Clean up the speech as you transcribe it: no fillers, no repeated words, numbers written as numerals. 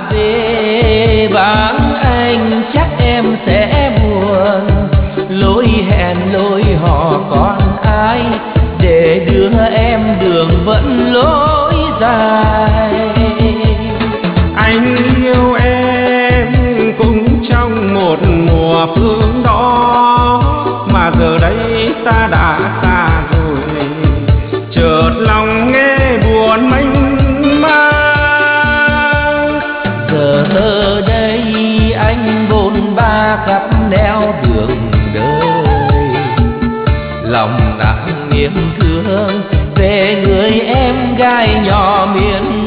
về vắng anh chắc em sẽ buồn. Lối hẹn lối hò còn ai để đưa em đường vẫn lối dài. Anh yêu em cũng trong một mùa phương đó, mà giờ đây ta đã xa rồi, chợt lòng nghe buồn mênh mang. Giờ ở đây anh bôn ba khắp nẻo đường đời, lòng nặng niềm thương về người em gái nhỏ miền